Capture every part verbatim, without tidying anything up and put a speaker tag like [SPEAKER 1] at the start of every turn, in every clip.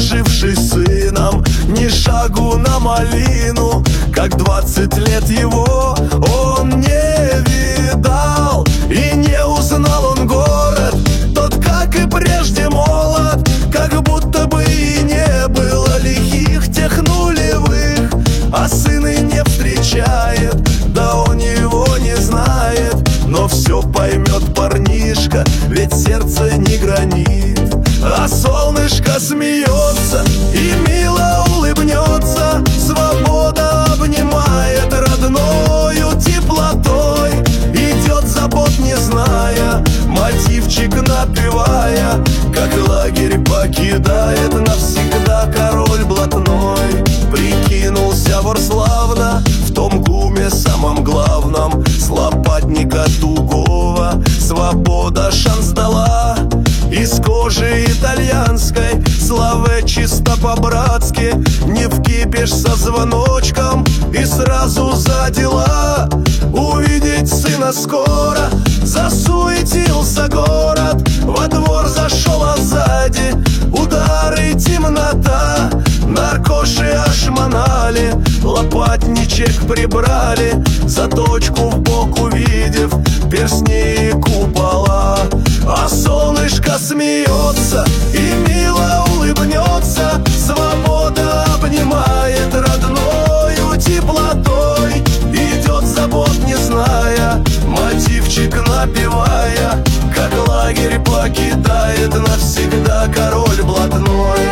[SPEAKER 1] сложившись сыном, ни шагу на малину. Как двадцать лет его он не видал, и не узнал он город тот, как и прежде, молод. Как будто бы и не было лихих тех нулевых, а сын и не встречает, да он его не знает. Но все поймет парнишка, ведь сердце не гранит. А солнышко смеется и мило улыбнется, свобода обнимает родною теплотой. Идет забот не зная, мотивчик напевая, как лагерь покидает навсегда король блатной. Прикинулся вор славно в том гуме самом главном, с лопатника тугого свобода шанс дала. Из кожи итальянской, славы чисто по-братски, не вкипишь со звоночком и сразу за дела. Увидеть сына скоро засуетился город, во двор зашел, а сзади удары, темнота. Наркоши ошмонали, лопатничек прибрали, заточку в бок увидев, перстни и купола. А солнышко смеется и мило улыбнется, свобода обнимает родною теплотой. Идет забот не зная, мотивчик напевая, как лагерь покидает навсегда король блатной.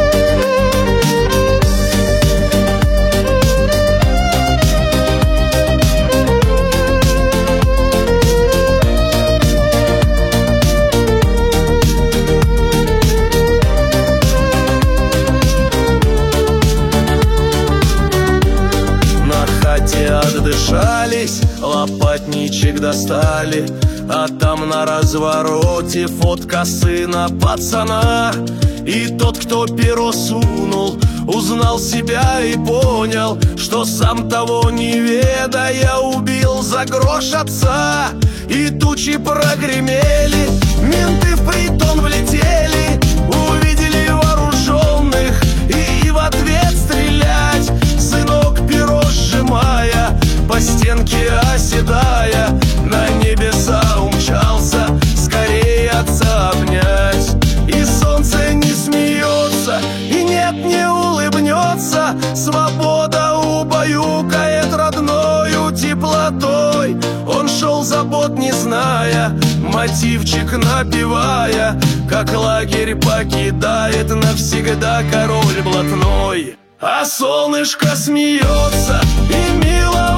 [SPEAKER 1] Отдышались, лопатничек достали, а там на развороте фотка сына пацана. И тот, кто перо сунул, узнал себя и понял, что сам того не ведая убил за грош отца. И тучи прогремели, менты в притон влетели, увидели вооруженных и в ответ стрелять. Сынок перо сжимая, по стенке оседая, на небеса умчался скорее отца обнять. И солнце не смеется, и нет, не улыбнется, свобода убаюкает родною теплотой. Он шел забот не зная, мотивчик напевая, как лагерь покидает навсегда король блатной. А солнышко смеется и мило